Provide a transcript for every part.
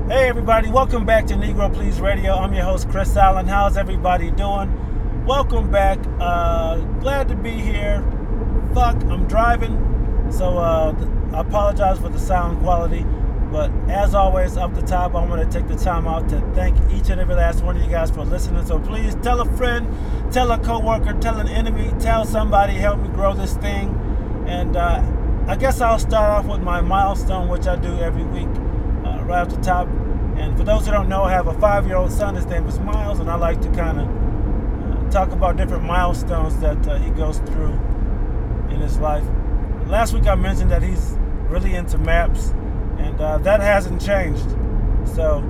Hey everybody, welcome back to Negro Please Radio. I'm your host Chris Allen. How's everybody doing? Welcome back. Glad to be here. I'm driving, so I apologize for the sound quality. But as always, up the top, I want to take the time out to thank each and every last one of you guys for listening. So please tell a friend, tell a coworker, tell an enemy, tell somebody, help me grow this thing. And I guess I'll start off with my milestone, which I do every week, right off the top. And for those who don't know, I have a 5-year-old son. His name is Miles, and I like to kind of talk about different milestones that he goes through in his life. Last week I mentioned that he's really into maps, and that hasn't changed. So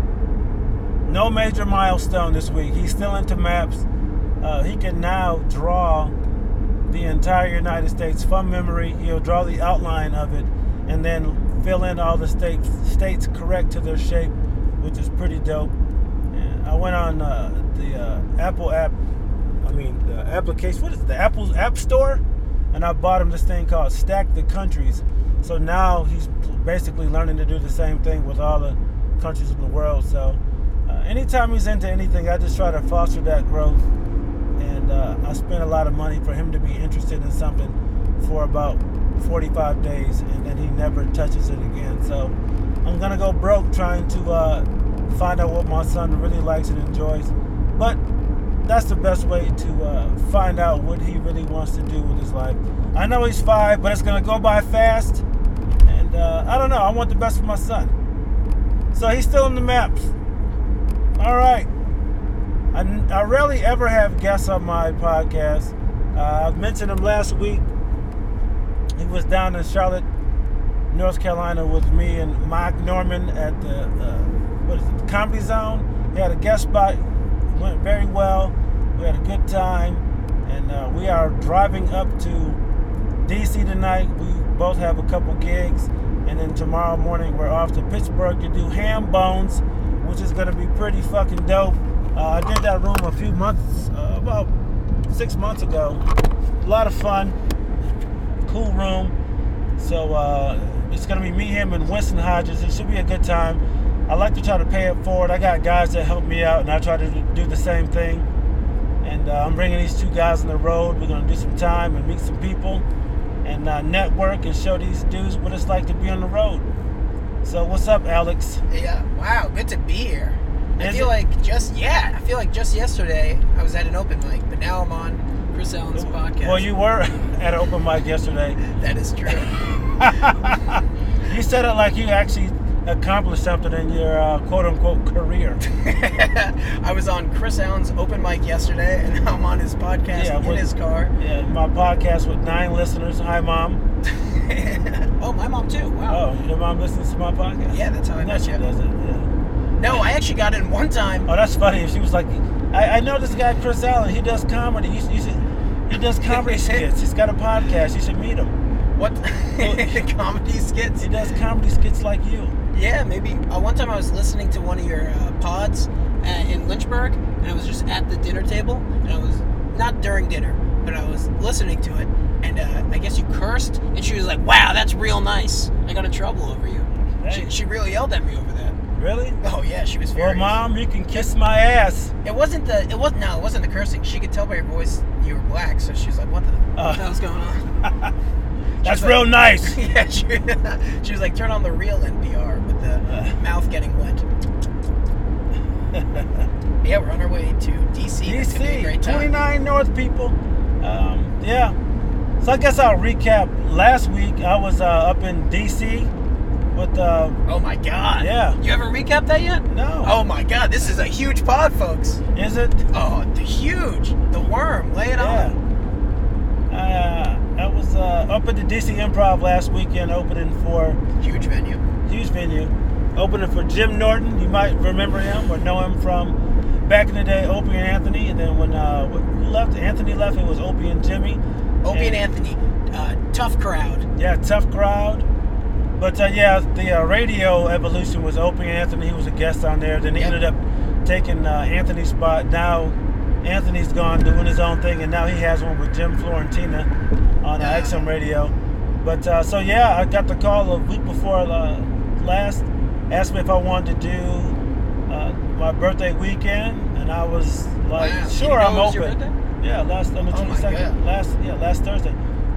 no major milestone this week. He's still into maps. He can now draw the entire United States from memory. He'll draw the outline of it and then fill in all the states correct to their shape, which is pretty dope. And I went on the Apple app, the application, what is it, the Apple App Store? And I bought him this thing called Stack the Countries. So now he's basically learning to do the same thing with all the countries in the world. So anytime he's into anything, I just try to foster that growth. And I spend a lot of money for him to be interested in something for about 45 days, and then he never touches it again. So I'm gonna go broke trying to find out what my son really likes and enjoys. But that's the best way to find out what he really wants to do with his life. I know he's 5, but it's gonna go by fast, and I don't know, I want the best for my son. So he's still in the maps. All right. I rarely ever have guests on my podcast. I mentioned him last week. He was down in Charlotte, North Carolina with me and Mike Norman at the Comedy Zone. He had a guest spot. It went very well. We had a good time. And we are driving up to DC tonight. We both have a couple gigs. And then tomorrow morning we're off to Pittsburgh to do Ham Bones, which is going to be pretty fucking dope. I did that room a few months, about 6 months ago. A lot of fun. Cool room. So it's going to be me, him, and Winston Hodges. It should be a good time. I like to try to pay it forward. I got guys that help me out, and I try to do the same thing. And I'm bringing these 2 guys on the road. We're going to do some time and meet some people and network and show these dudes what it's like to be on the road. So what's up, Alex? Yeah, wow, good to be here. I feel like just yesterday I was at an open mic, but now I'm on Chris Allen's podcast. Well, you were at an open mic yesterday. That is true. You said it like you actually accomplished something in your quote-unquote career. I was on Chris Allen's open mic yesterday, and now I'm on his podcast in his car. Yeah, my podcast with 9 listeners. Hi, Mom. Oh, my mom too. Wow. Oh, your mom listens to my podcast? Yeah, that's how I met she you. does it, yeah. No, I actually got in one time. Oh, that's funny. She was like, I know this guy Chris Allen. He does comedy. He does comedy skits. He's got a podcast. You should meet him. What? Comedy skits? He does comedy skits like you. Yeah, maybe. One time I was listening to one of your pods in Lynchburg, and I was just at the dinner table, and I was, not during dinner, but I was listening to it, and I guess you cursed, and she was like, wow, that's real nice. I got in trouble over you. Hey. She really yelled at me over that. Really? Oh yeah, she was furious. Well, Mom, you can kiss my ass. It wasn't the cursing. She could tell by your voice you were black, so she was like, what the hell was going on? That's real like, nice. Yeah, she was like, turn on the real NPR with the mouth getting wet. Yeah, we're on our way to DC. It's gonna be a great time. 29 North, people. Yeah. So I guess I'll recap. Last week I was up in DC. With, oh my God! Yeah. You haven't recapped that yet? No. Oh my God! This is a huge pod, folks. Is it? Oh, huge! The Worm. Lay it on. I was up at the DC Improv last weekend, opening for huge venue. Opening for Jim Norton. You might remember him or know him from back in the day, Opie and Anthony. And then when Anthony left, it was Opie and Jimmy. Opie and Anthony. Tough crowd. Yeah, tough crowd. But the radio evolution was Opie and Anthony. He was a guest on there. Then he ended up taking Anthony's spot. Now Anthony's gone doing his own thing, and now he has one with Jim Florentina on XM Radio. But I got the call a week before last asked me if I wanted to do my birthday weekend, and I was like, Wow. sure, Did you know I'm it was your open. birthday? Yeah, on the Oh my 22nd, God. last Thursday.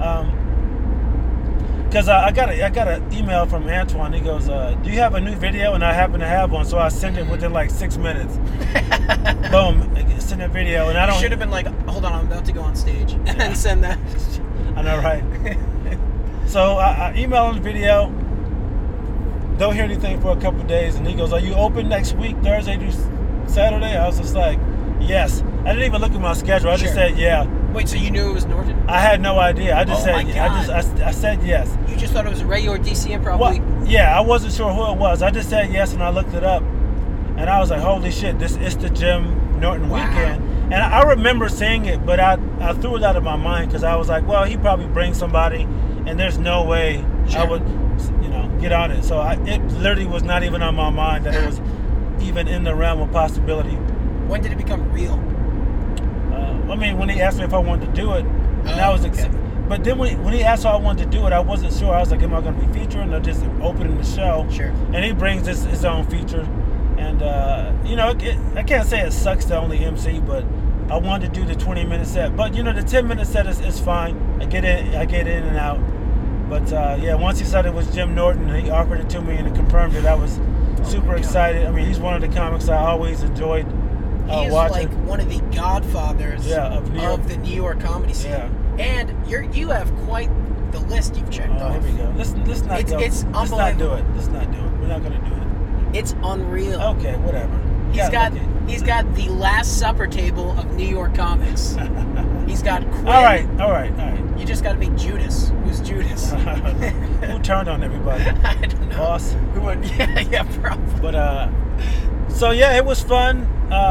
Because I got an email from Antoine. He goes, "Do you have a new video?" And I happen to have one, so I sent it within like 6 minutes. Boom, send a video, and I You don't. should have been like, hold on, I'm about to go on stage and send that. I know, right? So I emailed him the video. Don't hear anything for a couple of days, and he goes, "Are you open next week, Thursday through Saturday?" I was just like, "Yes." I didn't even look at my schedule. I just Sure. said, "Yeah." Wait, so you knew it was Norton? I had no idea. I just Oh said, my God. I said yes. You just thought it was a regular DC Improv Well, week? yeah, I wasn't sure who it was. I just said yes, and I looked it up, and I was like, "Holy shit! This is the Jim Norton Wow. weekend." And I remember seeing it, but I threw it out of my mind because I was like, "Well, he probably brings somebody, and there's no way I Sure. would, get on it." So it literally was not even on my mind that it was even in the realm of possibility. When did it become real? I mean, when he asked me if I wanted to do it, and I was okay. but then when he asked if I wanted to do it, I wasn't sure. I was like, "Am I going to be featuring or just opening the show?" Sure. And he brings his own feature, and I can't say it sucks to only MC, but I wanted to do the 20-minute set. But the 10-minute set is fine. I get in and out. But yeah, once he said it was Jim Norton, and he offered it to me and he confirmed it, I was super excited. I mean, he's one of the comics I always enjoyed He is watching. like one of the godfathers of New York. the New York comedy scene. Yeah. And you have quite the list you've checked Oh, off. here we go. Let's not It's- go. it's Let's not do unbelievable. it. Let's not do it. We're not going to do it. It's unreal. Okay, whatever. He's got the Last Supper table of New York comics. He's got Quinn. All right. You just got to meet Judas. Who's Judas? Who turned on everybody? I don't know. Boss. Who went? Yeah, probably. But so yeah, it was fun.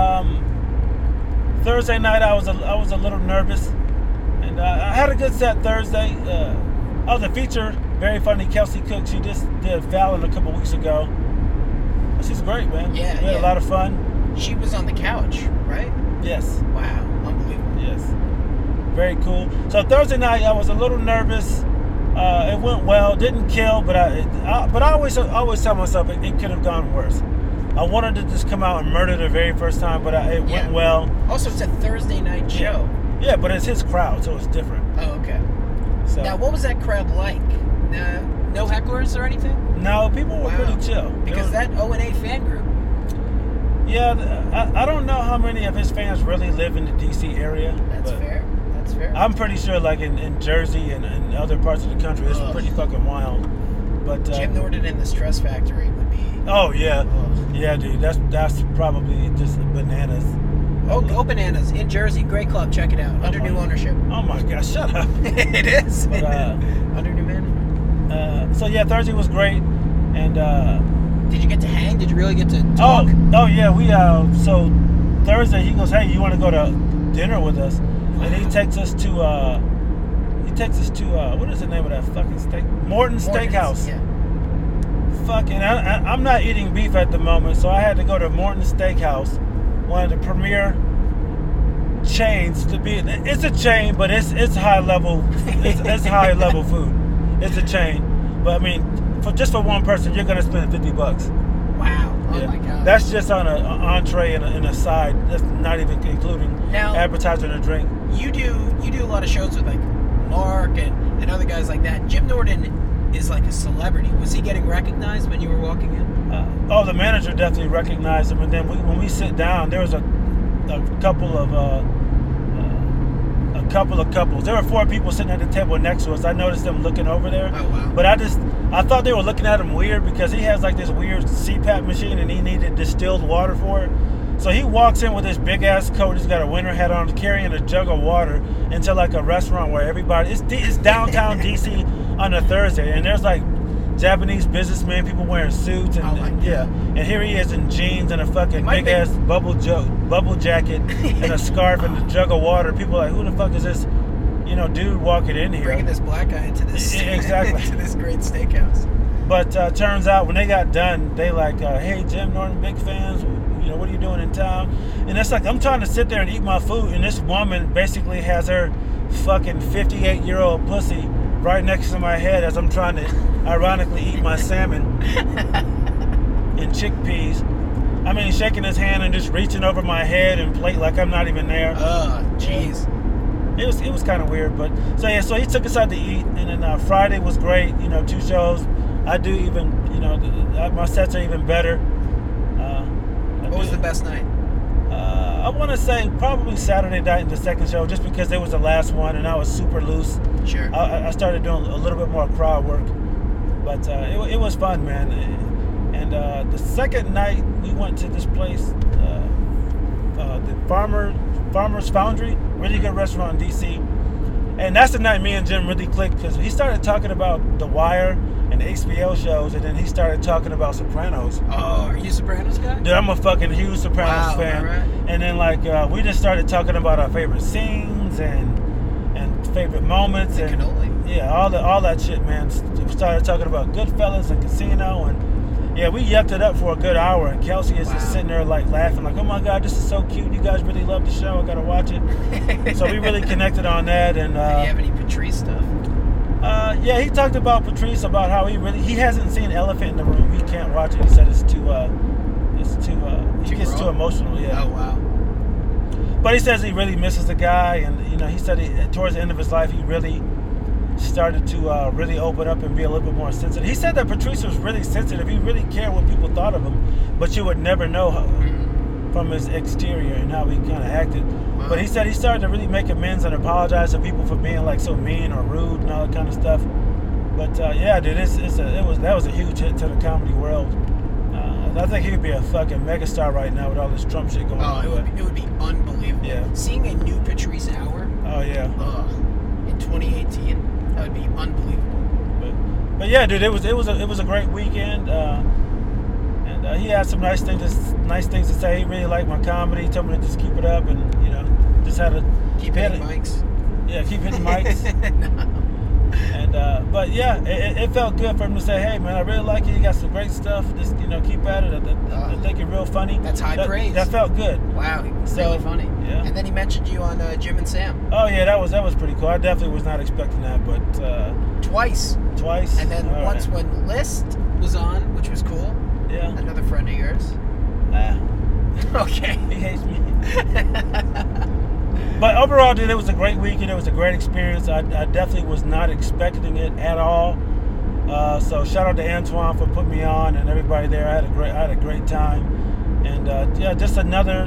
Thursday night, I was a little nervous, and I had a good set Thursday. The feature, very funny. Kelsey Cook, she just did Fallon a couple weeks ago. She's great, man. Yeah, we had a lot of fun. She was on the couch, right? Yes. Wow, unbelievable. Yes. Very cool. So Thursday night, I was a little nervous. It went well. Didn't kill, but I always tell myself it could have gone worse. I wanted to just come out and murder the very first time, but it went well. Also, it's a Thursday night show. Yeah, but it's his crowd, so it's different. Oh, okay. So Now, what was that crowd like? No hecklers or anything? no, people were pretty chill. Because that O&A fan group. Yeah, I don't know how many of his fans really live in the D.C. area. That's but fair. That's fair. I'm pretty sure, like in Jersey and other parts of the country, it's pretty fucking wild. But Jim Norton in the Stress Factory would be. Oh yeah, yeah, dude. That's probably just bananas. Oh, Go Bananas in Jersey, great club. Check it out. Under new ownership. Oh my God, shut up. It is. But, Under new management. So yeah, Thursday was great, and Did you get to hang? Did you really get to talk? oh yeah, we so Thursday he goes, "Hey, you want to go to dinner with us?" And he takes us to what is the name of that fucking steak? Morton's Steakhouse. Yeah. Fucking, I'm not eating beef at the moment, so I had to go to Morton's Steakhouse, one of the premier chains to be. It's a chain, but it's high level. It's high level food. It's a chain, but I mean, for one person, you're gonna spend $50. Wow. Oh Yeah. my God. That's just on an entree and a side. That's not even including Now- appetizer and a drink. You do a lot of shows with like Mark and other guys like that. Jim Norton is like a celebrity. Was he getting recognized when you were walking in? The manager definitely recognized him, and then when we sit down, there was a couple of couples. There were 4 people sitting at the table next to us. I noticed them looking over there. Oh wow. But I thought they were looking at him weird because he has like this weird CPAP machine and he needed distilled water for it. So he walks in with this big ass coat. He's got a winter hat on, carrying a jug of water into like a restaurant where everybody. It's downtown DC on a Thursday, and there's like Japanese businessmen, people wearing suits, and yeah. And here he is in jeans and a fucking big ass bubble jacket and a scarf and a jug of water. People are like, who the fuck is this? Dude walking in here. Bringing this black guy into this Exactly. into this great steakhouse. But turns out when they got done, they like, hey, Jim Norton, big fans. What are you doing in town? And it's like, I'm trying to sit there and eat my food, and this woman basically has her fucking 58-year-old pussy right next to my head as I'm trying to ironically eat my salmon. chickpeas. I mean, shaking his hand and just reaching over my head and plate like I'm not even there. Jeez. It was kind of weird, but so he took us out to eat, and then Friday was great. 2 shows. I do even, my sets are even better. What was the best night? I want to say probably Saturday night in the second show, just because it was the last one and I was super loose. Sure. I started doing a little bit more crowd work, but it was fun, man. And the second night we went to this place, the Farmer's Foundry, really good restaurant in DC. And that's the night me and Jim really clicked, because he started talking about The Wire and HBO shows, and then he started talking about Sopranos. Oh, are you a Sopranos guy? Dude, I'm a fucking huge Sopranos fan. Right. And then we just started talking about our favorite scenes and favorite moments The and cannoli. yeah, all that shit, man. We started talking about Goodfellas and Casino, and yeah, we yucked it up for a good hour. And Kelsey is just sitting there laughing, oh my God, this is so cute. You guys really love the show. I gotta watch it. So we really connected on that. And do you have any Patrice stuff? Yeah, he talked about Patrice, about how he hasn't seen Elephant in the Room. He can't watch it. He said it's too he gets too emotional. Yeah. Oh wow. But he says he really misses the guy, and he said towards the end of his life he really started to really open up and be a little bit more sensitive. He said that Patrice was really sensitive. He really cared what people thought of him, but you would never know from his exterior and how he kind of acted. Wow. But he said he started to really make amends and apologize to people for being so mean or rude and all that kind of stuff. But yeah, dude, that was a huge hit to the comedy world. I think he would be a fucking megastar right now with all this Trump shit going on. It would be unbelievable. Yeah. Seeing a new Patrice Hour. Oh yeah. In 2018, that would be unbelievable. But yeah, dude, it was a great weekend. And he had some nice things to say. He really liked my comedy. He told me to just keep it up, and just had to keep hitting mics. Yeah, keep hitting mics. No. And but yeah, it felt good for him to say, "Hey man, I really like it. You got some great stuff. Just keep at it. I think you're real funny." That's high praise. That felt good. Wow, really funny. Yeah. And then he mentioned you on Jim and Sam. Oh yeah, that was pretty cool. I definitely was not expecting that, but twice. And then once when List was on, which was cool. Yeah. Another friend of yours. Okay. He hates me. But overall, dude, it was a great weekend. It was a great experience. I definitely was not expecting it at all. So shout out to Antoine for putting me on and everybody there. I had a great time. And yeah, just another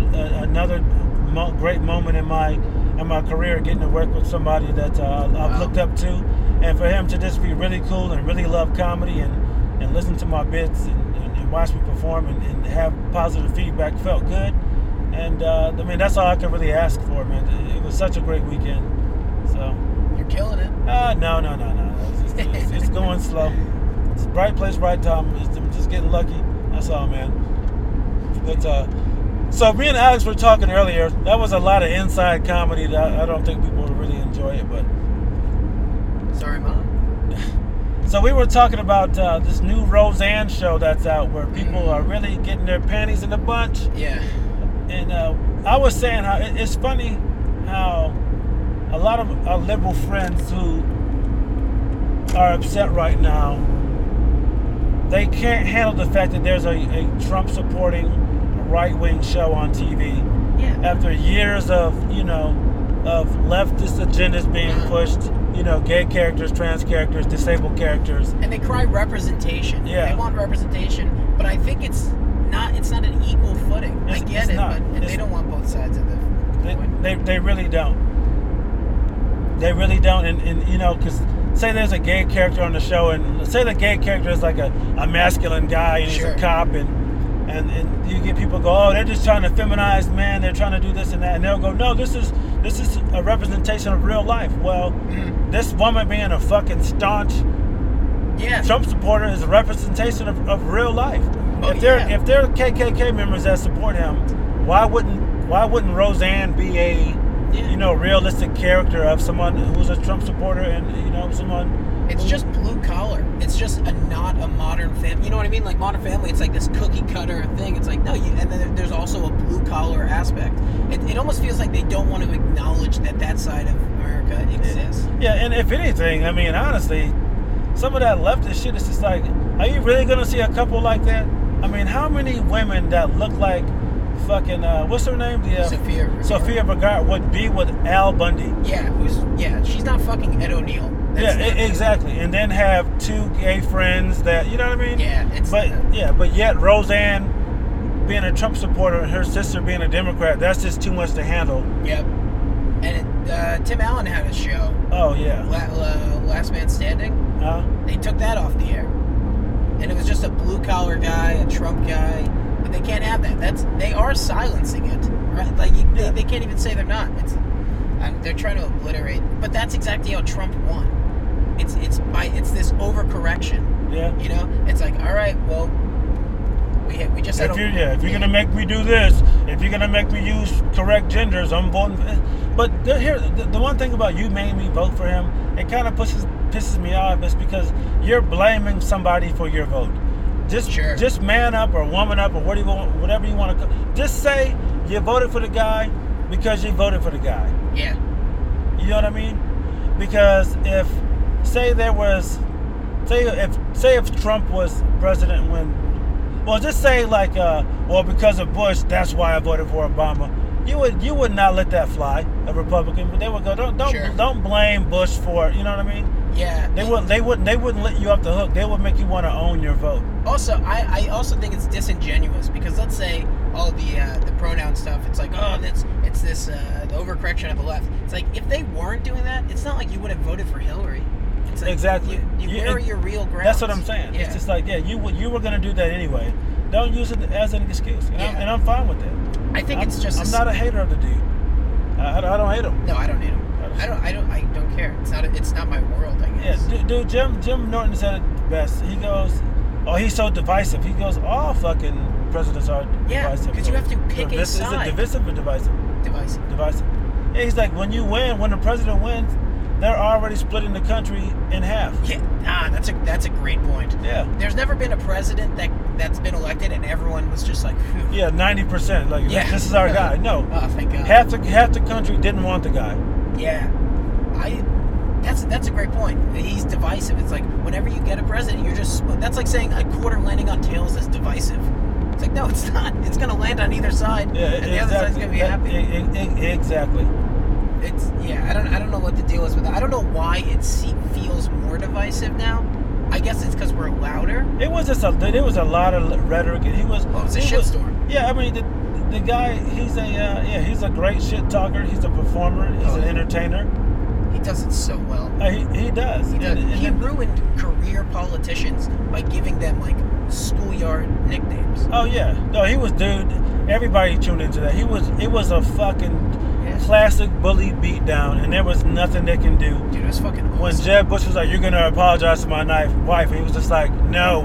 great moment in my career, getting to work with somebody that I've looked up to, and for him to just be really cool and really love comedy and listen to my bits and watch me perform and have positive feedback felt good. And I mean, that's all I could really ask for, man. It was such a great weekend. So you're killing it. No. It's going slow. It's a right place, right time. I'm just getting lucky. That's all, man. But so me and Alex were talking earlier. That was a lot of inside comedy that I don't think people would really enjoy it. But sorry, Mom. So we were talking about this new Roseanne show that's out, where people are really getting their panties in a bunch. Yeah. And I was saying how it's funny how a lot of our liberal friends who are upset right now, they can't handle the fact that there's a Trump-supporting right-wing show on TV. Yeah. After years of of leftist agendas being pushed, gay characters, trans characters, disabled characters. And they cry representation. Yeah. They want representation, but I think it's not an equal footing. I get it, but they don't want both sides of it. They really don't. They really don't, and because say there's a gay character on the show, and say the gay character is like a masculine guy, and he's a cop, and you get people go, oh, they're just trying to feminize men, they're trying to do this and that, and they'll go, no, this is a representation of real life. Well, this woman being a fucking staunch Trump supporter is a representation of real life. If they're KKK members that support him, why wouldn't Roseanne be a realistic character of someone who's a Trump supporter and someone? It's just blue collar. It's just not a Modern Family. You know what I mean? Like Modern Family, it's like this cookie cutter thing. It's like no, and then there's also a blue collar aspect. It almost feels like they don't want to acknowledge that side of America exists. Yeah, and if anything, I mean honestly, some of that leftist shit is just like, are you really gonna see a couple like that? I mean, how many women that look like fucking what's her name? The Sofia Vergara would be with Al Bundy. Yeah, she's not fucking Ed O'Neill. Exactly. And then have two gay friends that, you know what I mean? Yeah, but yet Roseanne being a Trump supporter and her sister being a Democrat, that's just too much to handle. Yep. And Tim Allen had a show. Oh yeah. Last Man Standing. They took that off the air, and it was just a blue collar guy, a Trump guy. But they can't have that. They are silencing it, right? Like they can't even say they're not. They're trying to obliterate. But that's exactly how Trump won. It's this overcorrection. Yeah. You know, it's like, all right, well, we just had. If you're gonna make me do this, if you're gonna make me use correct genders, I'm voting for it. But the one thing about you made me vote for him, it kind of pisses me off, is because you're blaming somebody for your vote. Just man up or woman up or whatever you want to. Just say you voted for the guy because you voted for the guy. Yeah. You know what I mean? Because if Trump was president when, well, just say like, because of Bush, that's why I voted for Obama. You would not let that fly, a Republican. But they would go, don't blame Bush for it. You know what I mean? Yeah. They wouldn't let you off the hook. They would make you want to own your vote. Also, I also think it's disingenuous, because let's say all the pronoun stuff, it's like, it's this the overcorrection of the left. It's like, if they weren't doing that, it's not like you would have voted for Hillary. It's like, exactly. Where are your real grounds? That's what I'm saying. Yeah. It's just like, you were going to do that anyway. Don't use it as an excuse. And I'm fine with that. I think it's just. I'm not a hater of the dude. I don't hate him. No, I don't hate him. I don't care. It's not my world, I guess. Yeah, dude. Jim Norton said it best. He goes, "Oh, he's so divisive." He goes, "All fucking presidents are divisive." Yeah, because you have to pick a side. Is it divisive or divisive? Divisive. Yeah, he's like, when the president wins, they're already splitting the country in half. Yeah, that's a great point. Yeah. There's never been a president that's been elected and everyone was just like, phew. Yeah, 90%. Like, this is our guy. No. Oh, thank God. Half the country didn't want the guy. Yeah. That's a great point. He's divisive. It's like, whenever you get a president, you're just, that's like saying a quarter landing on tails is divisive. It's like, no, it's not. It's going to land on either side, and the other side's going to be happy. Exactly. I don't know what the deal is with that. I don't know why it feels more divisive now. I guess it's because we're louder. There was a lot of rhetoric. It was a shitstorm. Yeah, I mean the guy, he's a great shit talker. He's a performer. He's an entertainer. He does it so well. He does. He ruined career politicians by giving them like schoolyard nicknames. Oh yeah, no, he was, dude. Everybody tuned into that. It was a fucking classic bully beatdown, and there was nothing they can do. Dude, it was fucking awesome. When Jeb Bush was like, "You're gonna apologize to my wife," he was just like, "No."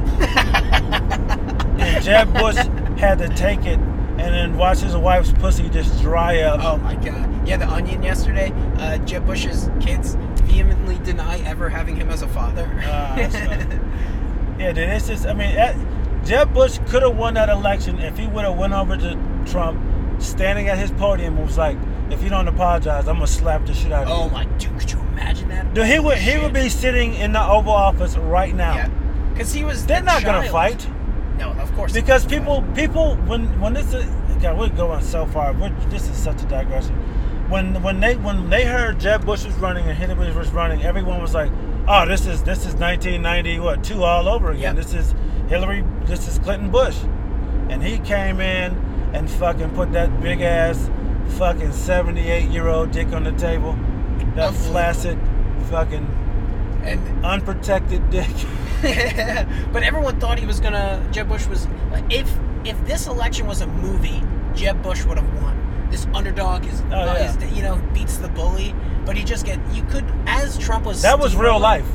And Jeb Bush had to take it and then watch his wife's pussy just dry up. Oh my God. Yeah, The Onion yesterday, Jeb Bush's kids vehemently deny ever having him as a father. Yeah, dude, it's just, I mean, Jeb Bush could have won that election if he would have went over to Trump, standing at his podium, and was like, "If you don't apologize, I'm gonna slap the shit out of you." Oh my, dude, could you imagine that? Dude, he would be sitting in the Oval Office right now. Yeah, because he was. They're not gonna fight. No, of course. Because people, when this is, God, we're going so far. This is such a digression. When they heard Jeb Bush was running and Hillary was running, everyone was like, "Oh, this is 1992 all over again. Yep. This is Hillary. This is Clinton Bush," and he came in and fucking put that big ass fucking 78-year-old dick on the table. That flaccid fucking unprotected dick. But everyone thought he was gonna. Jeb Bush was. If this election was a movie, Jeb Bush would have won. This underdog is beats the bully, but you could, as Trump was. That was real life.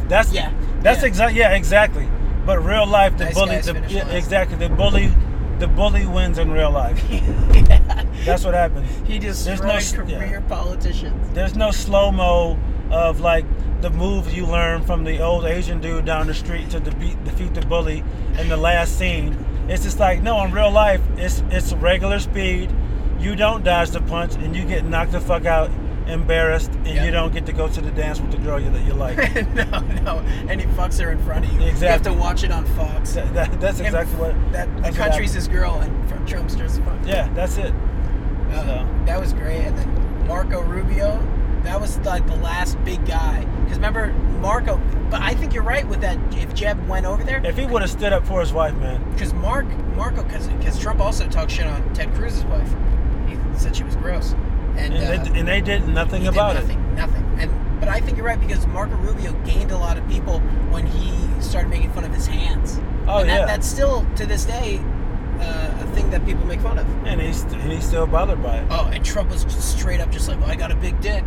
Exactly. But real life, the bully, exactly, the bully wins in real life. Yeah. That's what happens. He destroyed career politicians. There's no slow-mo of like the moves you learn from the old Asian dude down the street to defeat the bully in the last scene. It's just like, no, in real life, it's regular speed. You don't dodge the punch, and you get knocked the fuck out embarrassed, and Yeah. you don't get to go to the dance with the girl that you like. no, and he fucks her in front of you. Exactly. You have to watch it on Fox. That's exactly what. The that's what country's his girl, and from Trumpster's fuck. Yeah, that's it. So. That was great. And then Marco Rubio, that was like the last big guy. Because remember, Marco, but I think you're right with that. If Jeb went over there, If he would have stood up for his wife, man. because Marco, because Trump also talked shit on Ted Cruz's wife. He said she was gross. And they did nothing about it. Nothing. But I think you're right because Marco Rubio gained a lot of people when he started making fun of his hands. Oh, and yeah. That's still to this day a thing that people make fun of. And he's still bothered by it. Oh, and Trump was just straight up just like, well, I got a big dick.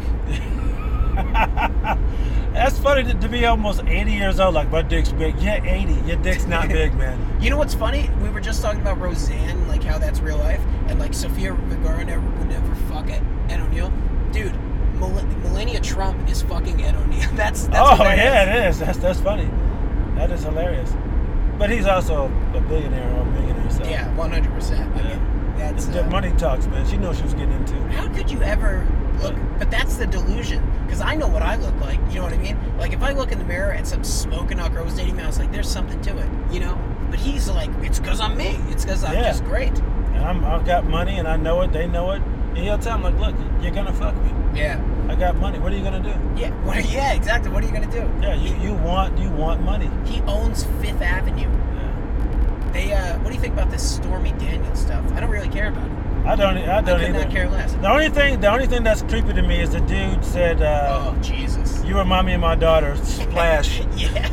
That's funny to be almost 80 years old. Like, my dick's big. Yeah, 80. Your dick's not big, man. You know what's funny? We were just talking about Roseanne, like how that's real life, and like Sofia Vergara would never fuck Ed O'Neill. Dude, Melania Trump is fucking Ed O'Neill. That's Oh, what that yeah, it is. That's funny. That is hilarious. But he's also a billionaire or a millionaire. So. Yeah, 100%. I mean, that's The money talks, man. She knows she was getting into. How could you ever look? But that's the delusion. Because I know what I look like. You know what I mean? Like if I look in the mirror and some smoking hot girl was dating me, I was like, "There's something to it," you know. But he's like, "It's because I'm me. It's because I'm just great." And I've got money, and I know it. They know it. And he'll tell them, like, "Look, you're gonna fuck me. Yeah. I got money. What are you gonna do?" Yeah. Yeah. Exactly. What are you gonna do? Yeah. You want money. He owns Fifth Avenue. Yeah. They. What do you think about this Stormy Daniels stuff? I don't really care about it. I don't could either. not care less. The only thing that's creepy to me is the dude said, "Oh Jesus, you remind me of my daughter." Splash. Yeah.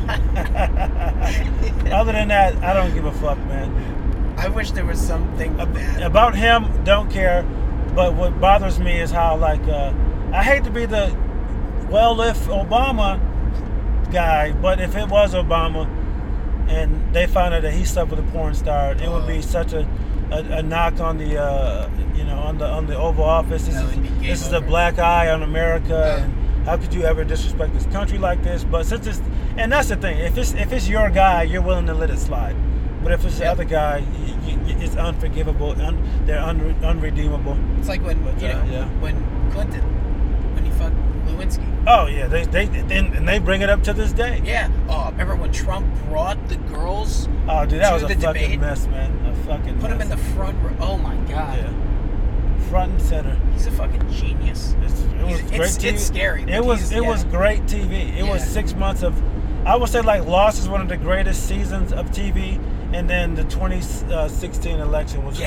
Other than that, I don't give a fuck, man. I wish there was something bad About him. Don't care. But what bothers me is how, like, I hate to be the if Obama guy, but if it was Obama and they found out that he slept with a porn star, it would be such a knock on the on the Oval Office. This is a black eye on America, and how could you ever disrespect this country like this? But since and that's the thing, if it's your guy, you're willing to let it slide. But if it's the other guy, it's unforgivable. They're unredeemable. It's like when when Clinton, when he fucked Lewinsky. Oh yeah, they bring it up to this day. Yeah. Oh, remember when Trump brought the girls? Oh, dude, that was a fucking debate? mess, man. A fucking Put mess. him in the front row. Oh my god. Yeah. Front and center. He's a fucking genius. It was great TV. It's scary. It was great TV. It was 6 months of, I would say, like, Lost is one of the greatest seasons of TV, and then the 2016 election was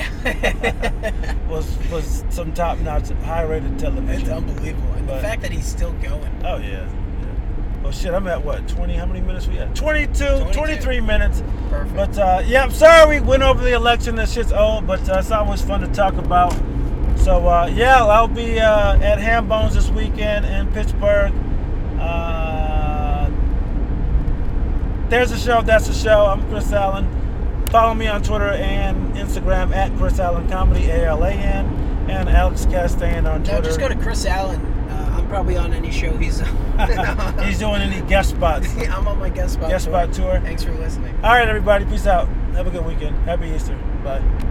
was some top notch, high rated television. It's unbelievable, and the fact that he's still going. Oh yeah. Well, shit, I'm at what, 20? How many minutes we at? 23 minutes. Perfect. But I'm sorry we went over the election. That shit's old, but it's always fun to talk about. So I'll be at Ham Bones this weekend in Pittsburgh. There's a show, that's a show. I'm Chris Allen. Follow me on Twitter and Instagram at Chris Allen Comedy, ALAN, and Alex Castaigne on Twitter. No, just go to Chris Allen. I'm probably on any show he's on. He's doing any guest spots. I'm on my guest spot tour. Thanks for listening. All right, everybody. Peace out. Have a good weekend. Happy Easter. Bye.